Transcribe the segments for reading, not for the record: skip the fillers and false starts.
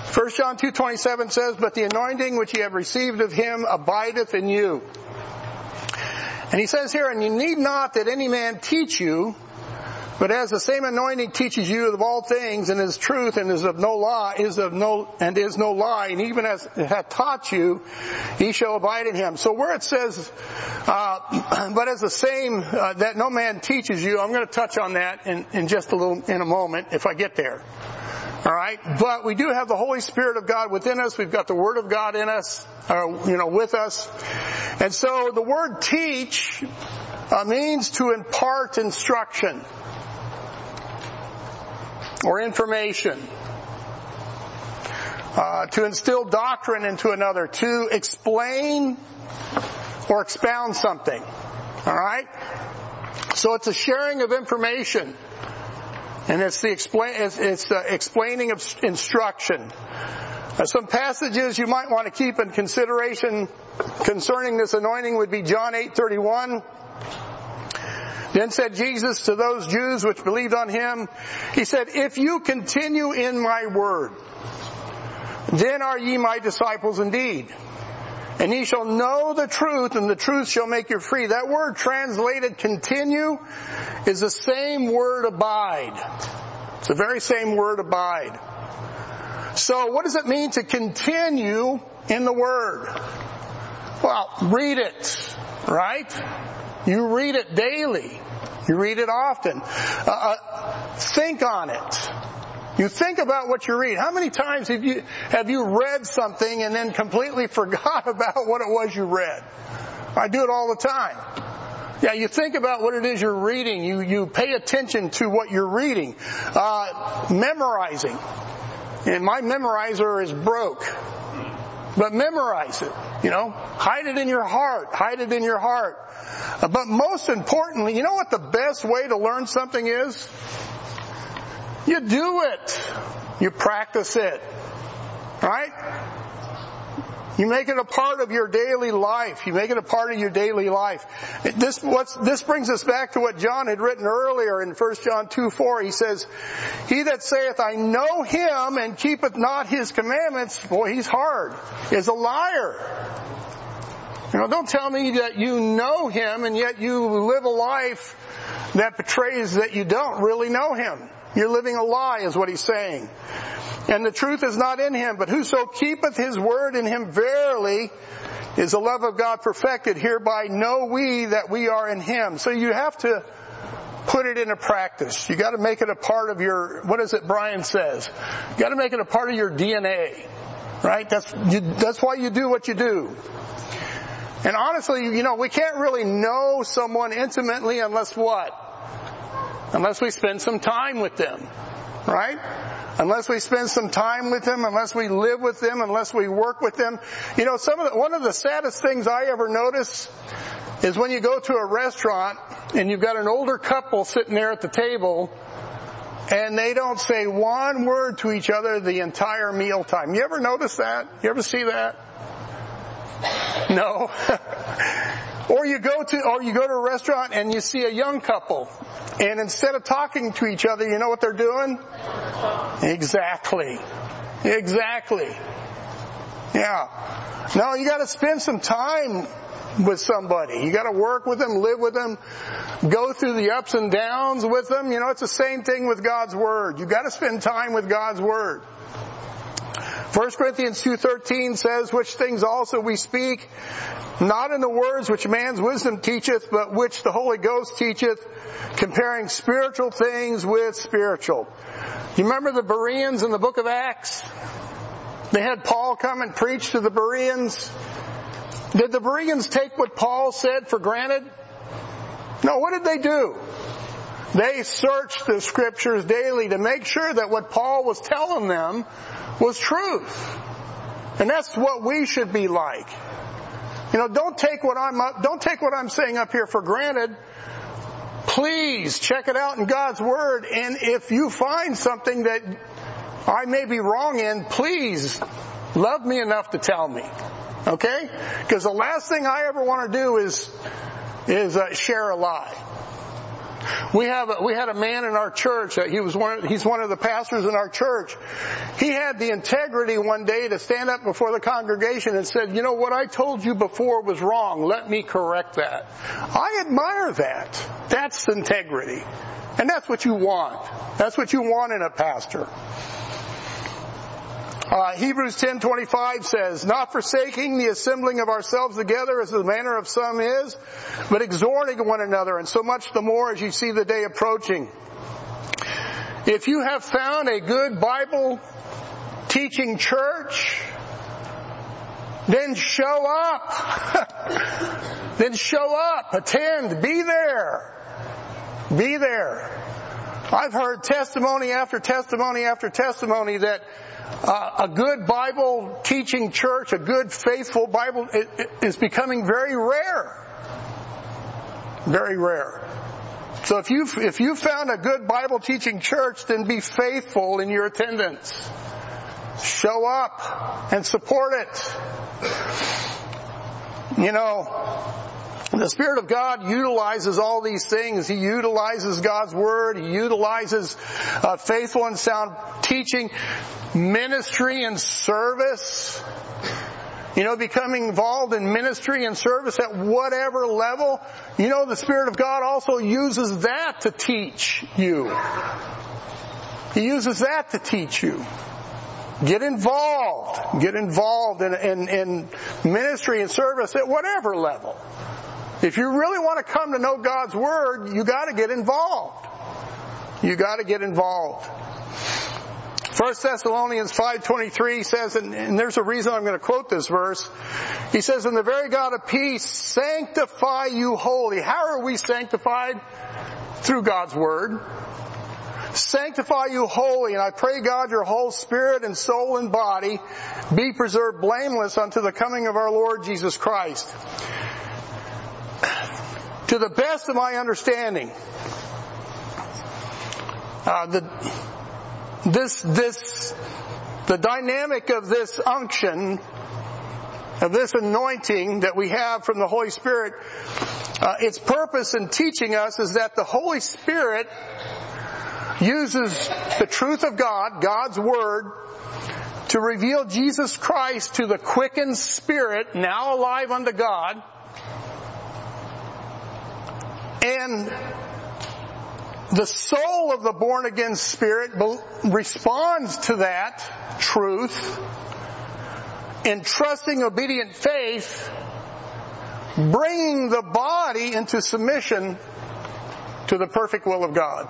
1 John 2:27 says, "But the anointing which ye have received of him abideth in you." And he says here, "And you need not that any man teach you, but as the same anointing teaches you of all things, and is truth, and is no lie, and even as it hath taught you, ye shall abide in him." So where it says, but as the same, that no man teaches you, I'm going to touch on that in just in a moment, if I get there. All right, but we do have the Holy Spirit of God within us. We've got the Word of God in us, with us, and so the word teach means to impart instruction or information, to instill doctrine into another, to explain or expound something. All right, so it's a sharing of information. And it's the explaining of instruction. Some passages you might want to keep in consideration concerning this anointing would be John 8:31. Then said Jesus to those Jews which believed on him, he said, "If you continue in my word, then are ye my disciples indeed. And ye shall know the truth, and the truth shall make you free." That word translated continue is the same word abide. It's the very same word abide. So what does it mean to continue in the word? Well, read it, right? You read it daily. You read it often. Think on it. You think about what you read. How many times have you read something and then completely forgot about what it was you read? I do it all the time. Yeah, you think about what it is you're reading. You pay attention to what you're reading. Memorizing. And my memorizer is broke. But memorize it. Hide it in your heart. Hide it in your heart. But most importantly, you know what the best way to learn something is? You do it. You practice it. Right? You make it a part of your daily life. You make it a part of your daily life. This brings us back to what John had written earlier in 1 John 2:4. He says, "He that saith, I know him, and keepeth not his commandments," boy, he's hard, "is a liar." Don't tell me that you know him and yet you live a life that betrays that you don't really know him. You're living a lie, is what he's saying. "And the truth is not in him, but whoso keepeth his word in him verily is the love of God perfected. Hereby know we that we are in him." So you have to put it into practice. You got to make it a part of your, what is it Brian says? You got to make it a part of your DNA. Right? That's why you do what you do. And honestly, we can't really know someone intimately unless what? Unless we spend some time with them. Right? Unless we spend some time with them, unless we live with them, unless we work with them. One of the saddest things I ever notice is when you go to a restaurant and you've got an older couple sitting there at the table and they don't say one word to each other the entire meal time. You ever notice that? You ever see that? No. Or you go to a restaurant and you see a young couple, and instead of talking to each other, you know what they're doing? Exactly. Yeah. No, you got to spend some time with somebody. You got to work with them, live with them, go through the ups and downs with them. It's the same thing with God's Word. You got to spend time with God's Word. 1 Corinthians 2:13 says, "Which things also we speak, not in the words which man's wisdom teacheth, but which the Holy Ghost teacheth, comparing spiritual things with spiritual." You remember the Bereans in the book of Acts? They had Paul come and preach to the Bereans. Did the Bereans take what Paul said for granted? No, what did they do? They searched the scriptures daily to make sure that what Paul was telling them was truth. And that's what we should be like. Don't take what I'm saying up here for granted. Please check it out in God's Word, and if you find something that I may be wrong in, please love me enough to tell me. Okay? Because the last thing I ever want to do is share a lie. We had a man in our church. He's one of the pastors in our church. He had the integrity one day to stand up before the congregation and said, "You know, what I told you before was wrong. Let me correct that." I admire that. That's integrity. And that's what you want. That's what you want in a pastor. Hebrews 10:25 says, "Not forsaking the assembling of ourselves together as the manner of some is, but exhorting one another, and so much the more as you see the day approaching." If you have found a good Bible teaching church, then show up. Then show up, attend, be there. Be there. I've heard testimony after testimony after testimony that a good Bible teaching church, a good faithful Bible is becoming very rare. Very rare. So if you found a good Bible teaching church, then be faithful in your attendance. Show up and support it. You know, the Spirit of God utilizes all these things. He utilizes God's Word. He utilizes faithful and sound teaching, ministry and service. You know, becoming involved in ministry and service at whatever level. You know, the Spirit of God also uses that to teach you. He uses that to teach you. Get involved. Get involved in ministry and service at whatever level. If you really want to come to know God's Word, you got to get involved. You got to get involved. 1 Thessalonians 5:23 says, and there's a reason I'm going to quote this verse. He says, "And the very God of peace sanctify you wholly." How are we sanctified? Through God's Word. "Sanctify you wholly, and I pray God your whole spirit and soul and body be preserved blameless unto the coming of our Lord Jesus Christ." To the best of my understanding, the dynamic of this unction, of this anointing that we have from the Holy Spirit, its purpose in teaching us is that the Holy Spirit uses the truth of God, God's Word, to reveal Jesus Christ to the quickened spirit, now alive unto God. And the soul of the born-again spirit responds to that truth in trusting, obedient faith, bringing the body into submission to the perfect will of God.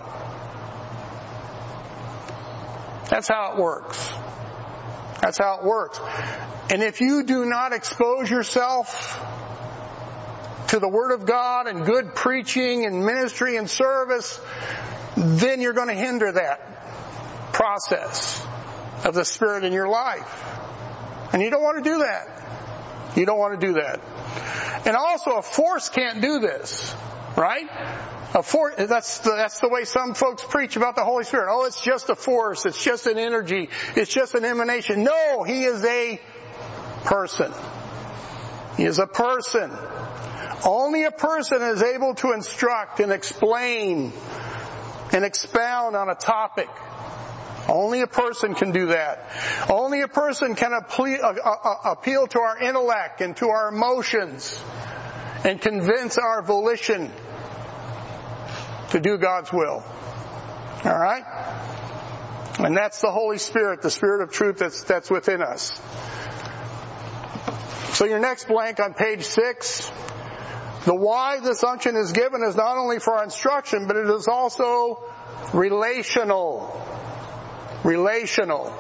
That's how it works. That's how it works. And if you do not expose yourself to the Word of God and good preaching and ministry and service, then you're going to hinder that process of the Spirit in your life. And you don't want to do that. You don't want to do that. And also, a force can't do this, right? A force, that's the way some folks preach about the Holy Spirit. Oh, it's just a force. It's just an energy. It's just an emanation. No, He is a person. He is a person. Only a person is able to instruct and explain and expound on a topic. Only a person can do that. Only a person can appeal to our intellect and to our emotions and convince our volition to do God's will. All right? And that's the Holy Spirit, the Spirit of truth that's within us. So your next blank on page 6, the why this unction is given is not only for our instruction, but it is also relational. Relational.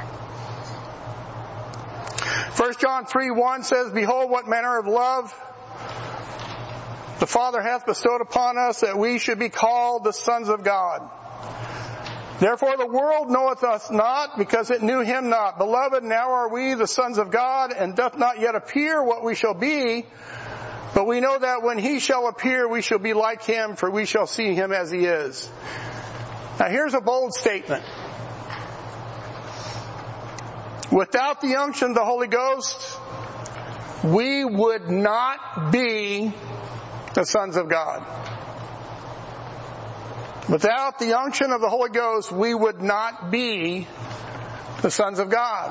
1 John 3:1 says, "Behold, what manner of love the Father hath bestowed upon us, that we should be called the sons of God. Therefore the world knoweth us not, because it knew Him not. Beloved, now are we the sons of God, and doth not yet appear what we shall be. But we know that when He shall appear, we shall be like Him, for we shall see Him as He is." Now here's a bold statement. Without the unction of the Holy Ghost, we would not be the sons of God. Without the unction of the Holy Ghost, we would not be the sons of God.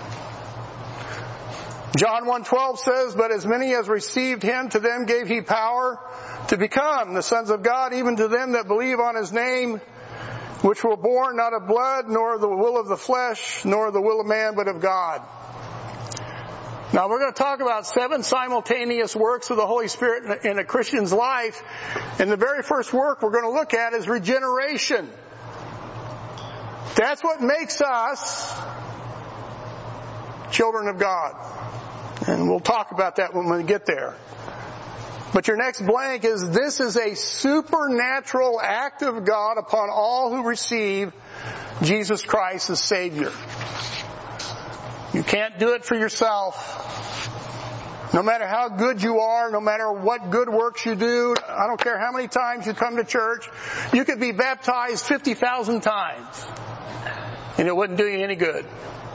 John 1:12 says, "But as many as received him, to them gave he power to become the sons of God, even to them that believe on his name, which were born not of blood, nor the will of the flesh, nor the will of man, but of God." Now we're going to talk about 7 simultaneous works of the Holy Spirit in a Christian's life. And the very first work we're going to look at is regeneration. That's what makes us children of God. And we'll talk about that when we get there. But your next blank is, this is a supernatural act of God upon all who receive Jesus Christ as Savior. You can't do it for yourself. No matter how good you are, no matter what good works you do, I don't care how many times you come to church, you could be baptized 50,000 times, and it wouldn't do you any good.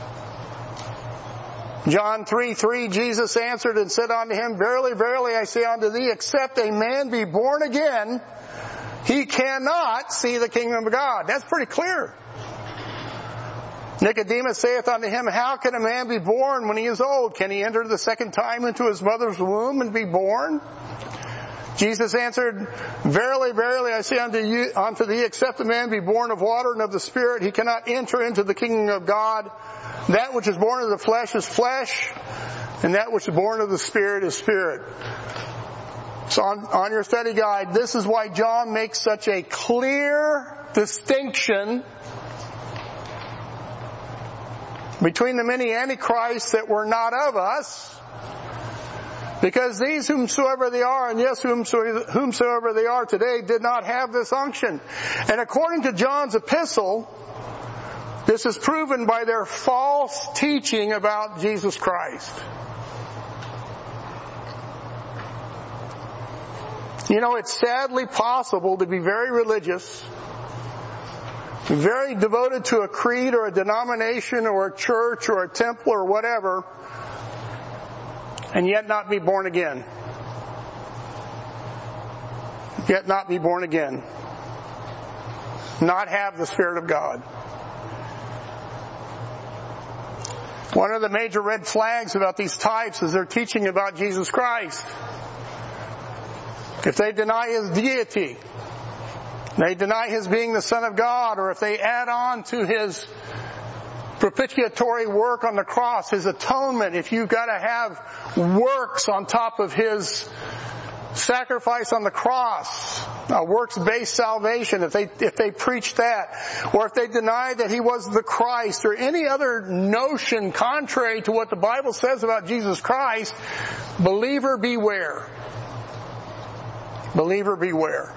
John 3:3, Jesus answered and said unto him, "Verily, verily, I say unto thee, except a man be born again, he cannot see the kingdom of God." That's pretty clear. Nicodemus saith unto him, "How can a man be born when he is old? Can he enter the second time into his mother's womb and be born?" Jesus answered, "Verily, verily, I say unto thee, except a man be born of water and of the Spirit, he cannot enter into the kingdom of God. That which is born of the flesh is flesh, and that which is born of the Spirit is spirit." So on your study guide, this is why John makes such a clear distinction between the many antichrists that were not of us, because these whomsoever they are, and yes, whomsoever they are today, did not have this unction. And according to John's epistle, this is proven by their false teaching about Jesus Christ. You know, it's sadly possible to be very religious, very devoted to a creed or a denomination or a church or a temple or whatever, and yet not be born again. Yet not be born again. Not have the Spirit of God. One of the major red flags about these types is their teaching about Jesus Christ. If they deny His deity, they deny His being the Son of God, or if they add on to His propitiatory work on the cross, His atonement, if you've got to have works on top of His sacrifice on the cross, works-based salvation, if they preach that, or if they deny that He was the Christ, or any other notion contrary to what the Bible says about Jesus Christ, believer beware. Believer beware.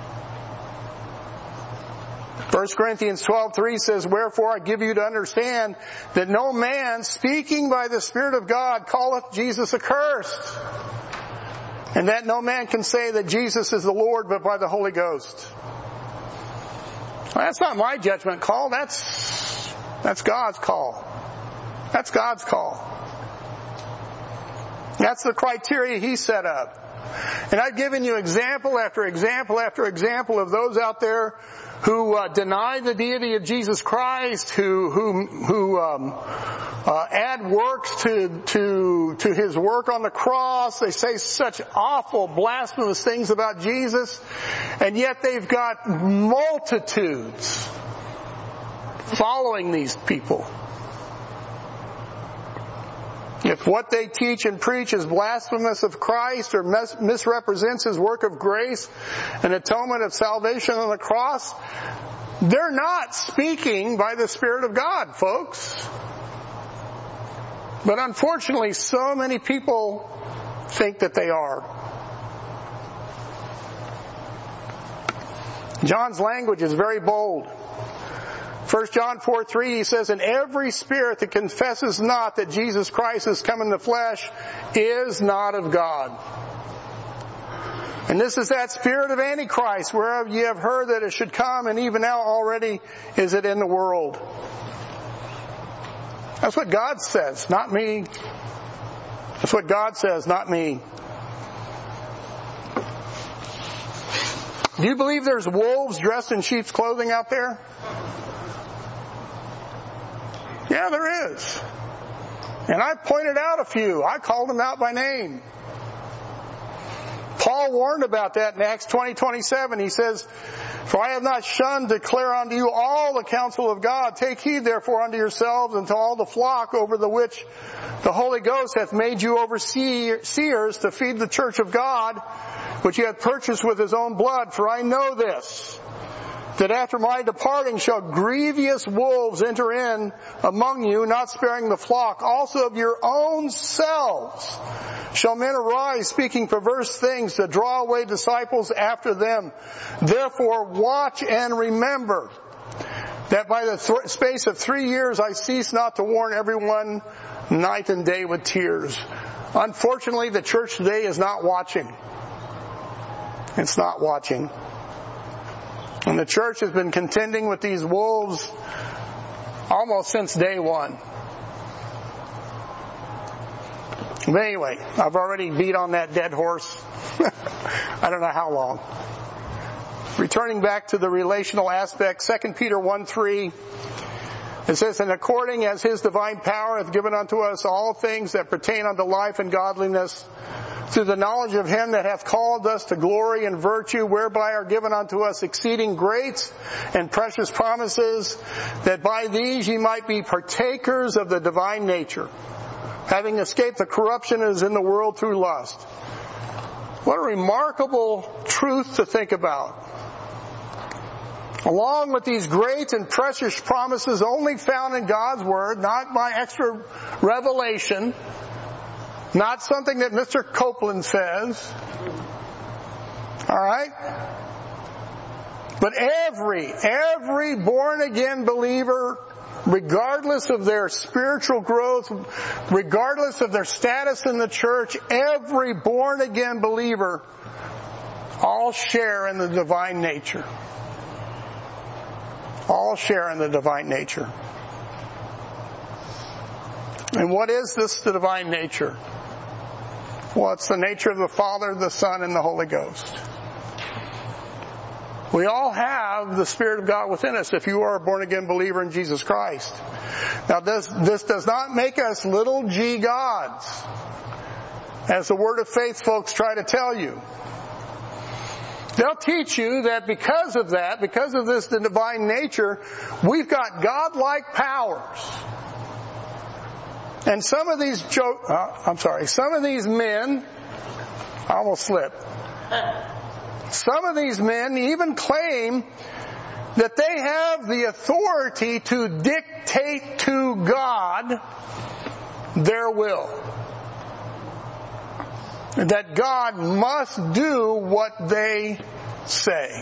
1 Corinthians 12:3 says, "Wherefore I give you to understand that no man speaking by the Spirit of God calleth Jesus accursed, and that no man can say that Jesus is the Lord but by the Holy Ghost." Well, that's not my judgment call. That's God's call. That's God's call. That's the criteria He set up. And I've given you example after example after example of those out there who deny the deity of Jesus Christ, who add works to His work on the cross. They say such awful, blasphemous things about Jesus, and yet they've got multitudes following these people. If what they teach and preach is blasphemous of Christ or misrepresents His work of grace and atonement of salvation on the cross, they're not speaking by the Spirit of God, folks. But unfortunately, so many people think that they are. John's language is very bold. 1 John 4:3, he says, "And every spirit that confesses not that Jesus Christ has come in the flesh is not of God. And this is that spirit of Antichrist, whereof ye have heard that it should come, and even now already is it in the world." That's what God says, not me. That's what God says, not me. Do you believe there's wolves dressed in sheep's clothing out there? Yeah, there is. And I pointed out a few. I called them out by name. Paul warned about that in Acts 20:27. He says, "For I have not shunned to declare unto you all the counsel of God. Take heed therefore unto yourselves and to all the flock over the which the Holy Ghost hath made you overseers to feed the church of God, which he hath purchased with his own blood. For I know this, that after my departing shall grievous wolves enter in among you, not sparing the flock. Also of your own selves shall men arise, speaking perverse things, to draw away disciples after them. Therefore watch and remember that by the space of 3 years I cease not to warn everyone night and day with tears." Unfortunately, the church today is not watching. It's not watching. And the church has been contending with these wolves almost since day one. But anyway, I've already beat on that dead horse. I don't know how long. Returning back to the relational aspect, 2 Peter 1:3, it says, "And according as his divine power hath given unto us all things that pertain unto life and godliness, through the knowledge of him that hath called us to glory and virtue, whereby are given unto us exceeding great and precious promises, that by these ye might be partakers of the divine nature, having escaped the corruption that is in the world through lust." What a remarkable truth to think about. Along with these great and precious promises only found in God's Word, not by extra revelation, not something that Mr. Copeland says. Alright? But every born again believer, regardless of their spiritual growth, regardless of their status in the church, every born again believer all share in the divine nature. All share in the divine nature. And what is this, the divine nature? Well, it's the nature of the Father, the Son, and the Holy Ghost. We all have the Spirit of God within us if you are a born-again believer in Jesus Christ. Now, this does not make us little g gods, as the Word of Faith folks try to tell you. They'll teach you that because of this divine nature, we've got God-like powers. And some of these men, I almost slipped. Some of these men even claim that they have the authority to dictate to God their will. That God must do what they say.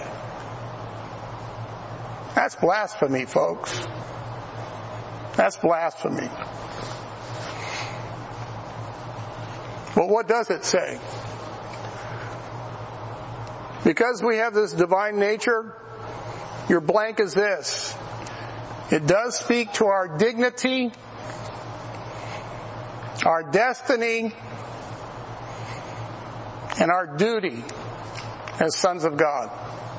That's blasphemy, folks. That's blasphemy. Well, what does it say? Because we have this divine nature, your blank is this. It does speak to our dignity, our destiny, and our duty as sons of God.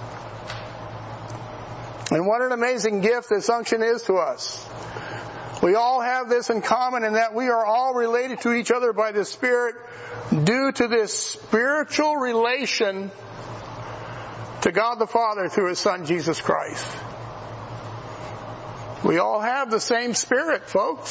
And what an amazing gift this unction is to us. We all have this in common in that we are all related to each other by the Spirit due to this spiritual relation to God the Father through His Son, Jesus Christ. We all have the same Spirit, folks.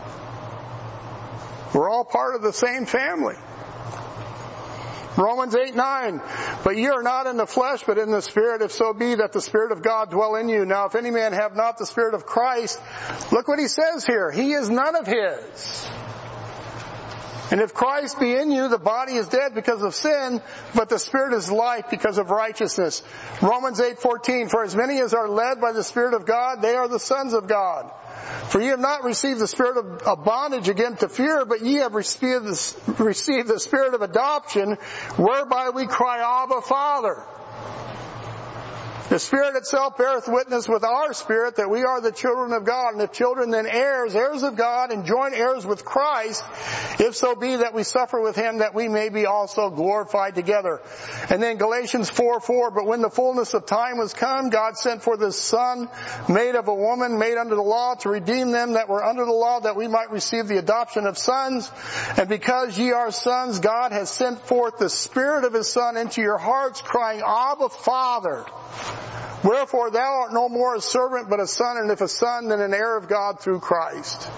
We're all part of the same family. Romans 8:9, "But ye are not in the flesh, but in the Spirit, if so be that the Spirit of God dwell in you. Now if any man have not the Spirit of Christ," look what he says here, "he is none of his. And if Christ be in you, the body is dead because of sin, but the Spirit is life because of righteousness." Romans 8:14, "For as many as are led by the Spirit of God, they are the sons of God. For ye have not received the spirit of bondage again to fear, but ye have received the Spirit of adoption, whereby we cry, Abba, Father." The Spirit itself beareth witness with our spirit that we are the children of God, and if children, then heirs, heirs of God, and joint heirs with Christ, if so be that we suffer with Him, that we may be also glorified together. And then Galatians 4:4, but when the fullness of time was come, God sent forth His Son, made of a woman, made under the law, to redeem them that were under the law, that we might receive the adoption of sons. And because ye are sons, God has sent forth the Spirit of His Son into your hearts, crying, Abba, Father. Wherefore thou art no more a servant, but a son, and if a son, then an heir of God through Christ.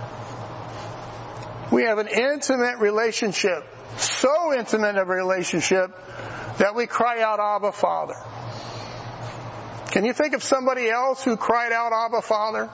We have an intimate relationship, so intimate a relationship, that we cry out, Abba, Father. Can you think of somebody else who cried out, Abba, Father?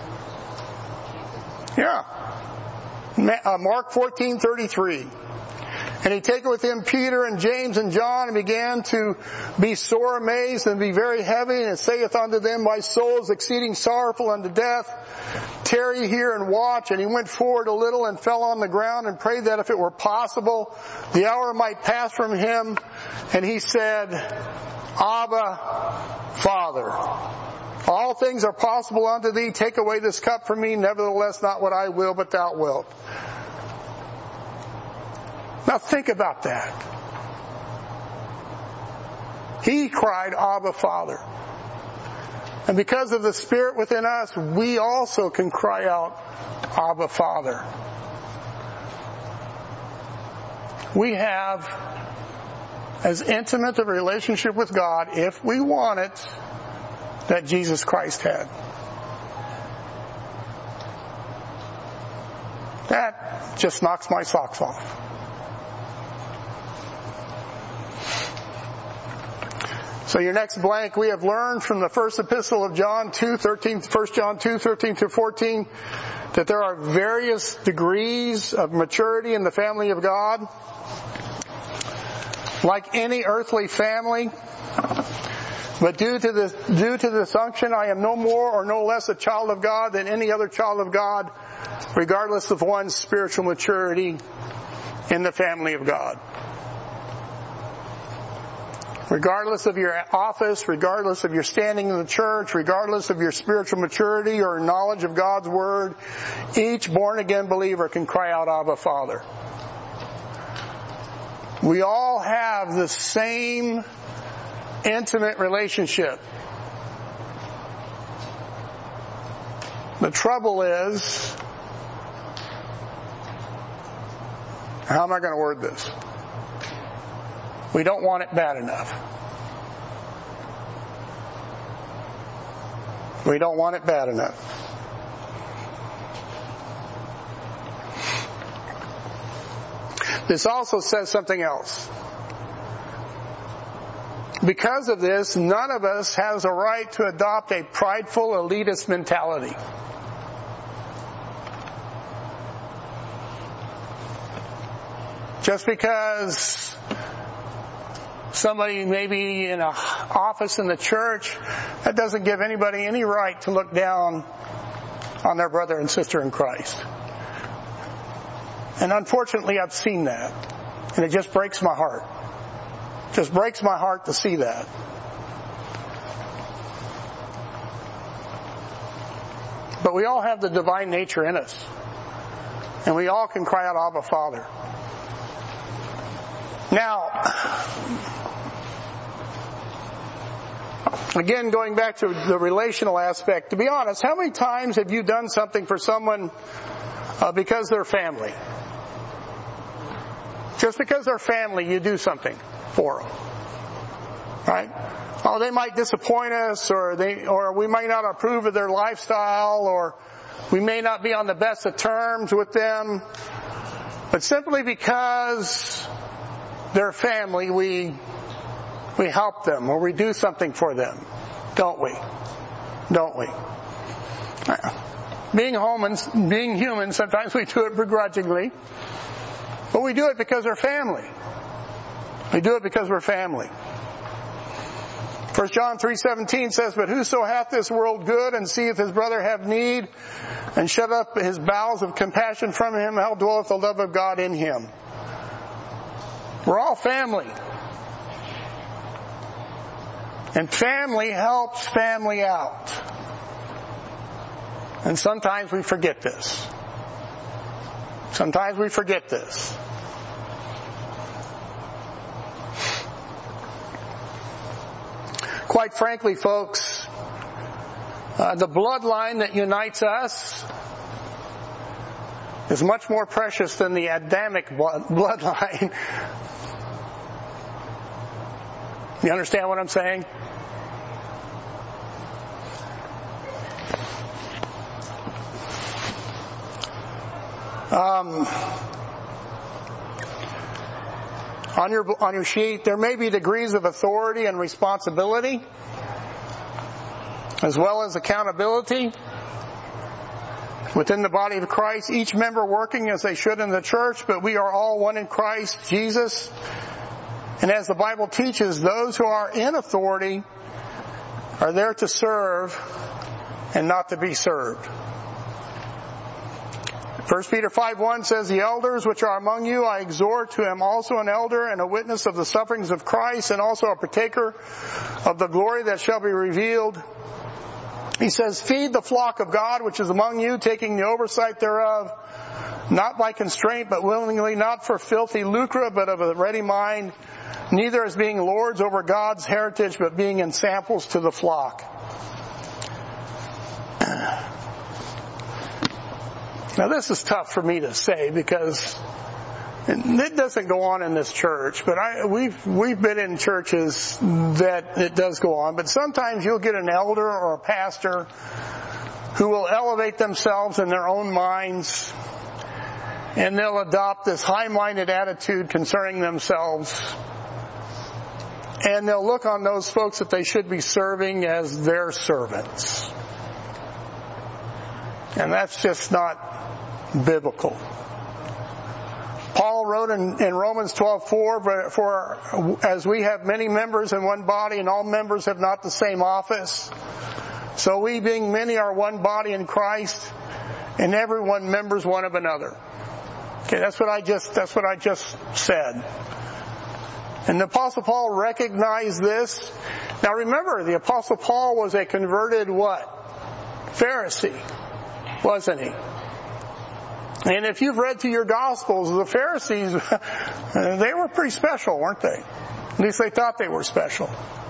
Yeah. Mark 14:33. And he taketh with him Peter and James and John, and began to be sore amazed and be very heavy, and saith unto them, my soul is exceeding sorrowful unto death. Tarry here and watch. And he went forward a little and fell on the ground and prayed that if it were possible, the hour might pass from him. And he said, Abba, Father, all things are possible unto thee. Take away this cup from me. Nevertheless, not what I will, but thou wilt. Now think about that. He cried, Abba, Father. And because of the Spirit within us, we also can cry out, Abba, Father. We have as intimate a relationship with God, if we want it, that Jesus Christ had. That just knocks my socks off. So your next blank, we have learned from the first epistle of John 2:13, 1 John 2:13-14, that there are various degrees of maturity in the family of God. Like any earthly family, but due to this unction, I am no more or no less a child of God than any other child of God, regardless of one's spiritual maturity in the family of God. Regardless of your office, regardless of your standing in the church, regardless of your spiritual maturity or knowledge of God's Word, each born-again believer can cry out, Abba, Father. We all have the same intimate relationship. The trouble is, how am I going to word this? We don't want it bad enough. We don't want it bad enough. This also says something else. Because of this, none of us has a right to adopt a prideful, elitist mentality. Just because somebody may be in an office in the church, that doesn't give anybody any right to look down on their brother and sister in Christ. And unfortunately, I've seen that. And it just breaks my heart. It just breaks my heart to see that. But we all have the divine nature in us. And we all can cry out, Abba, Father. Now, again, going back to the relational aspect, to be honest, how many times have you done something for someone because they're family? Just because they're family, you do something for them. Right? Oh, they might disappoint us, or we might not approve of their lifestyle, or we may not be on the best of terms with them. But simply because they're family, we help them, or we do something for them. Don't we? Don't we? Being human, sometimes we do it begrudgingly. But we do it because we're family. We do it because we're family. 1 John 3:17 says, but whoso hath this world good, and seeth his brother have need, and shut up his bowels of compassion from him, how dwelleth the love of God in him? We're all family. And family helps family out. And sometimes we forget this. Sometimes we forget this. Quite frankly, folks, the bloodline that unites us is much more precious than the Adamic bloodline. You understand what I'm saying? On your sheet, there may be degrees of authority and responsibility, as well as accountability within the body of Christ, each member working as they should in the church, but we are all one in Christ Jesus. And as the Bible teaches, those who are in authority are there to serve and not to be served. 1 Peter 5:1 says, the elders which are among you, I exhort, to him also an elder and a witness of the sufferings of Christ, and also a partaker of the glory that shall be revealed. He says, feed the flock of God which is among you, taking the oversight thereof, not by constraint, but willingly, not for filthy lucre, but of a ready mind, neither as being lords over God's heritage, but being ensamples to the flock. Now this is tough for me to say because it doesn't go on in this church, but we've been in churches that it does go on, but sometimes you'll get an elder or a pastor who will elevate themselves in their own minds, and they'll adopt this high-minded attitude concerning themselves, and they'll look on those folks that they should be serving as their servants. And that's just not biblical. Paul wrote in Romans 12:4, for as we have many members in one body, and all members have not the same office, so we being many are one body in Christ, and everyone members one of another. Okay, that's what I just said. And the Apostle Paul recognized this. Now remember, the Apostle Paul was a converted what? Pharisee, wasn't he? And if you've read through your Gospels, the Pharisees, they were pretty special, weren't they? At least they thought they were special.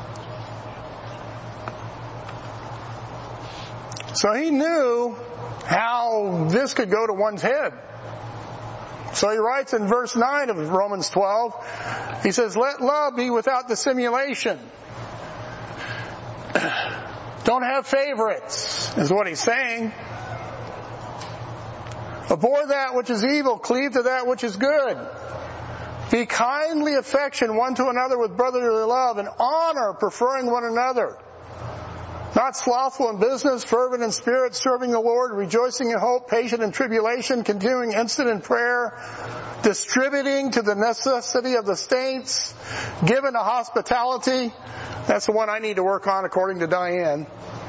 So he knew how this could go to one's head. So he writes in verse 9 of Romans 12, he says, let love be without dissimulation. Don't have favorites, is what he's saying. Abhor that which is evil, cleave to that which is good. Be kindly affectioned one to another with brotherly love, and honor, preferring one another. Not slothful in business, fervent in spirit, serving the Lord, rejoicing in hope, patient in tribulation, continuing instant in prayer, distributing to the necessity of the saints, given to hospitality. That's the one I need to work on according to Diane.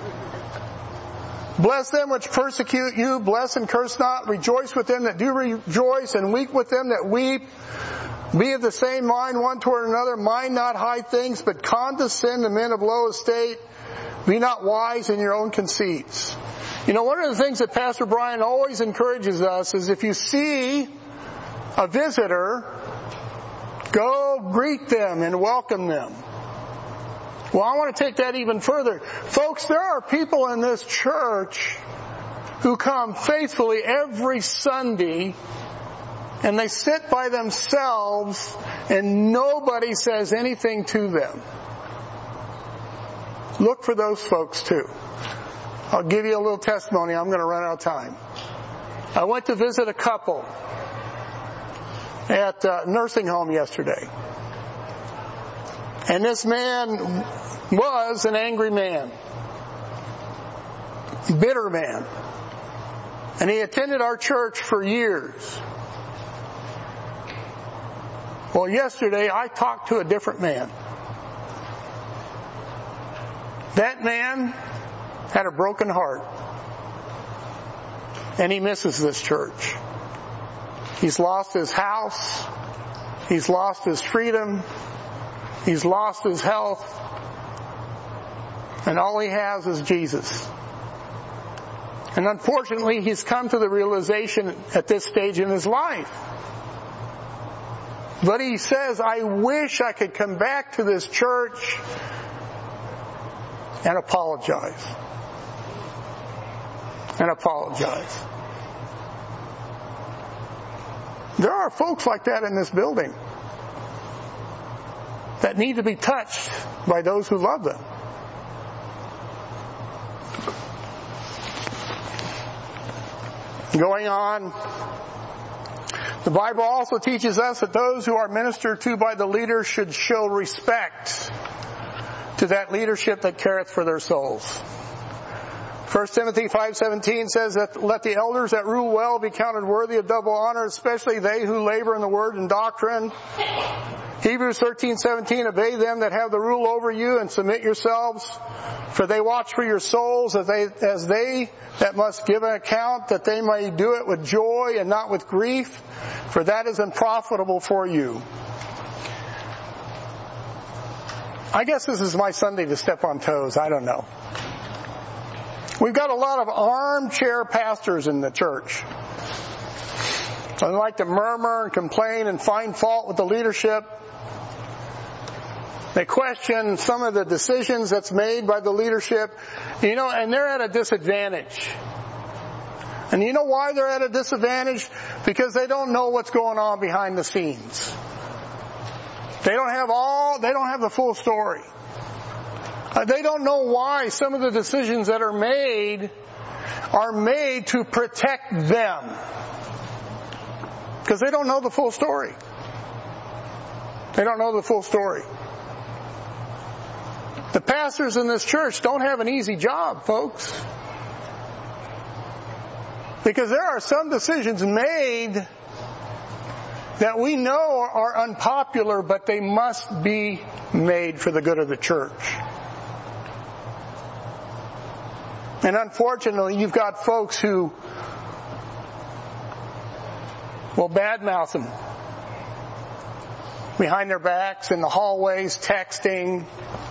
Bless them which persecute you, bless and curse not, rejoice with them that do rejoice, and weep with them that weep. Be of the same mind one toward another, mind not high things, but condescend to men of low estate. Be not wise in your own conceits. You know, one of the things that Pastor Brian always encourages us is if you see a visitor, go greet them and welcome them. Well, I want to take that even further. Folks, there are people in this church who come faithfully every Sunday, and they sit by themselves and nobody says anything to them. Look for those folks too. I'll give you a little testimony. I'm going to run out of time. I went to visit a couple at a nursing home yesterday. And this man was an angry man. Bitter man. And he attended our church for years. Well, yesterday I talked to a different man. That man had a broken heart. And he misses this church. He's lost his house. He's lost his freedom. He's lost his health. And all he has is Jesus. And unfortunately, he's come to the realization at this stage in his life. But he says, I wish I could come back to this church and apologize. And apologize. There are folks like that in this building that need to be touched by those who love them. Going on, the Bible also teaches us that those who are ministered to by the leaders should show respect to that leadership that careth for their souls. 1 Timothy 5:17 says that let the elders that rule well be counted worthy of double honor, especially they who labor in the word and doctrine. Hebrews 13:17, obey them that have the rule over you and submit yourselves, for they watch for your souls as they that must give an account, that they may do it with joy and not with grief, for that is unprofitable for you. I guess this is my Sunday to step on toes. I don't know. We've got a lot of armchair pastors in the church. They like to murmur and complain and find fault with the leadership. They question some of the decisions that's made by the leadership, and they're at a disadvantage. And you know why they're at a disadvantage? Because they don't know what's going on behind the scenes. They don't have the full story. They don't know why some of the decisions that are made to protect them. Because they don't know the full story. They don't know the full story. The pastors in this church don't have an easy job, folks. Because there are some decisions made that we know are unpopular, but they must be made for the good of the church. And unfortunately, you've got folks who will badmouth them behind their backs, in the hallways, texting.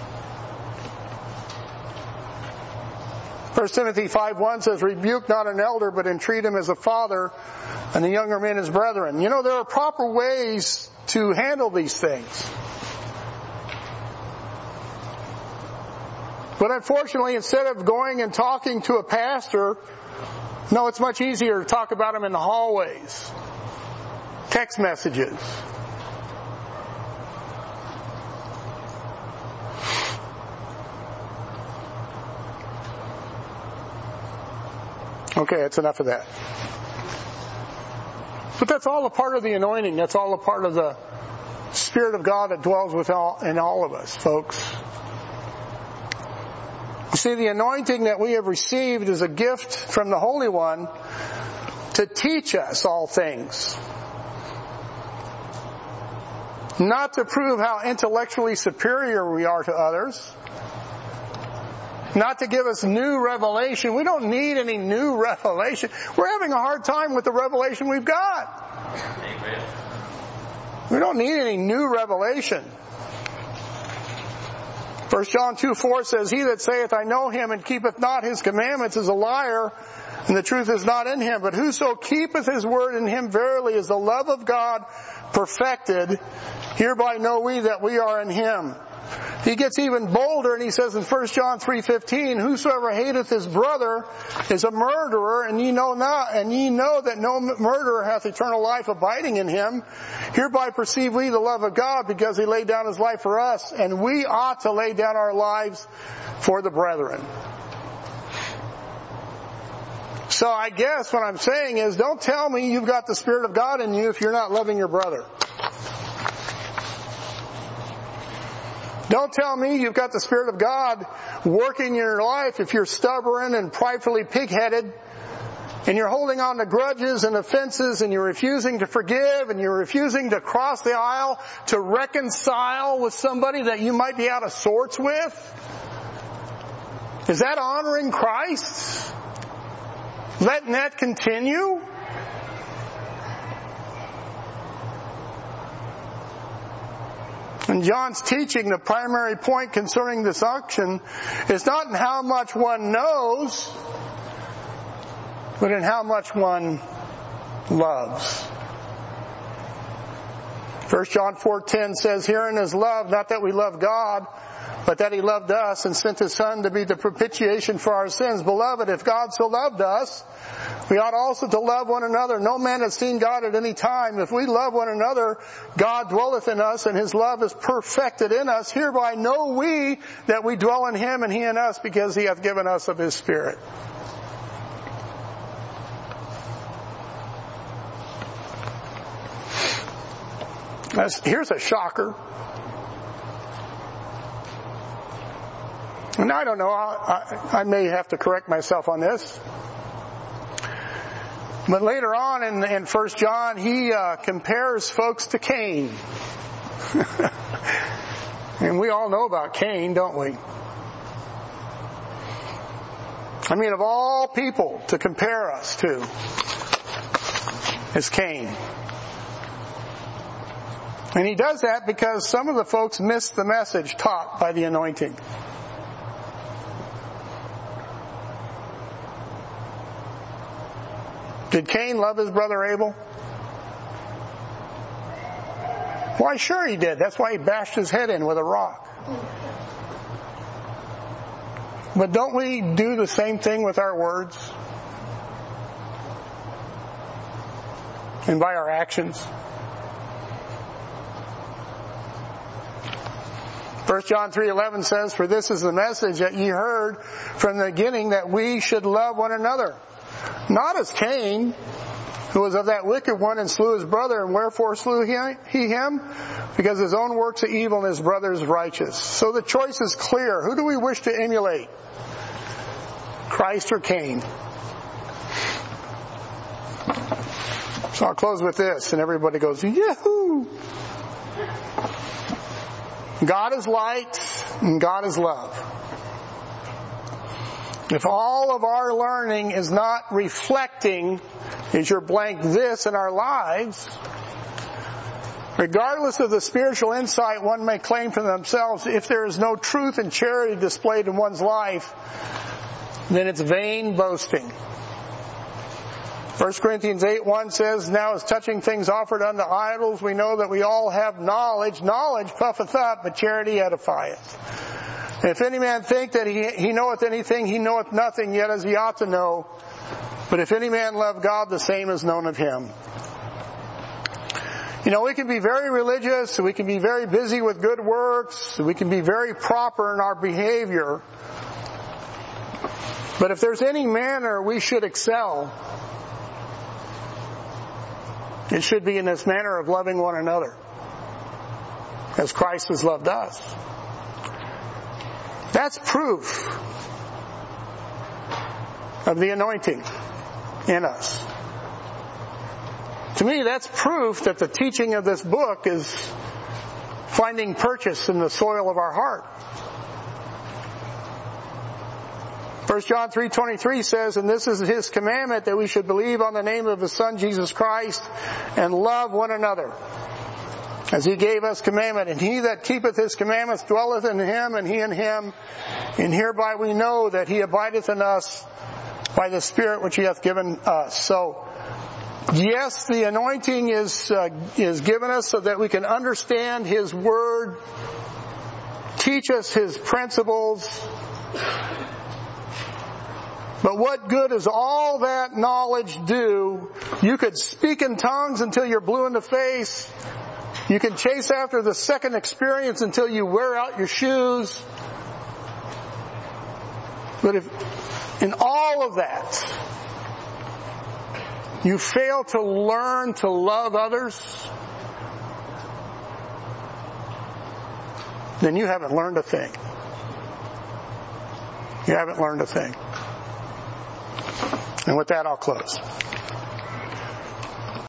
1 Timothy 5:1 says, rebuke not an elder, but entreat him as a father, and the younger men as brethren. There are proper ways to handle these things. But unfortunately, instead of going and talking to a pastor, no, it's much easier to talk about him in the hallways. Text messages. Okay, that's enough of that. But that's all a part of the anointing. That's all a part of the Spirit of God that dwells in all of us, folks. You see, the anointing that we have received is a gift from the Holy One to teach us all things. Not to prove how intellectually superior we are to others. Not to give us new revelation. We don't need any new revelation. We're having a hard time with the revelation we've got. Amen. We don't need any new revelation. 1 John 2:4 says, he that saith, I know him, and keepeth not his commandments is a liar, and the truth is not in him. But whoso keepeth his word, in him verily is the love of God perfected. Hereby know we that we are in him. He gets even bolder, and he says in 1 John 3:15, whosoever hateth his brother is a murderer, and ye know that no murderer hath eternal life abiding in him. Hereby perceive we the love of God, because he laid down his life for us, and we ought to lay down our lives for the brethren. So I guess what I'm saying is, don't tell me you've got the Spirit of God in you if you're not loving your brother. Don't tell me you've got the Spirit of God working in your life if you're stubborn and pridefully pig-headed, and you're holding on to grudges and offenses, and you're refusing to forgive, and you're refusing to cross the aisle to reconcile with somebody that you might be out of sorts with. Is that honoring Christ? Letting that continue? In John's teaching, the primary point concerning this unction is not in how much one knows, but in how much one loves. 1 John 4:10 says, "Herein is love, not that we love God, but that He loved us and sent His Son to be the propitiation for our sins. Beloved, if God so loved us, we ought also to love one another. No man has seen God at any time. If we love one another, God dwelleth in us, and His love is perfected in us. Hereby know we that we dwell in Him and He in us, because He hath given us of His Spirit." Here's a shocker. And I don't know, I may have to correct myself on this. But later on in 1 John, he compares folks to Cain. And we all know about Cain, don't we? I mean, of all people to compare us to is Cain. And he does that because some of the folks missed the message taught by the anointing. Did Cain love his brother Abel? Why, sure he did. That's why he bashed his head in with a rock. But don't we do the same thing with our words? And by our actions? 1 John 3:11 says, "For this is the message that ye heard from the beginning, that we should love one another. Not as Cain, who was of that wicked one and slew his brother. And wherefore slew he him? Because his own works are evil and his brother's righteous." So the choice is clear. Who do we wish to emulate? Christ or Cain? So I'll close with this, and everybody goes, "Yahoo!" God is light and God is love. If all of our learning is not reflecting, is your blank this in our lives, regardless of the spiritual insight one may claim for themselves, if there is no truth and charity displayed in one's life, then it's vain boasting. 1 Corinthians 8:1 says, "Now as touching things offered unto idols, we know that we all have knowledge. Knowledge puffeth up, but charity edifieth. If any man think that he knoweth anything, he knoweth nothing, yet as he ought to know. But if any man love God, the same is known of him." You know, we can be very religious, we can be very busy with good works, we can be very proper in our behavior. But if there's any manner we should excel, it should be in this manner of loving one another, as Christ has loved us. That's proof of the anointing in us. To me, that's proof that the teaching of this book is finding purchase in the soil of our heart. 1 John 3:23 says, "And this is His commandment, that we should believe on the name of His Son Jesus Christ, and love one another, as He gave us commandment. And he that keepeth His commandments dwelleth in Him, and He in him. And hereby we know that He abideth in us by the Spirit which He hath given us." So, yes, the anointing is given us so that we can understand His Word, teach us His principles. But what good does all that knowledge do? You could speak in tongues until you're blue in the face. You can chase after the second experience until you wear out your shoes. But if in all of that you fail to learn to love others, then you haven't learned a thing. You haven't learned a thing. And with that, I'll close.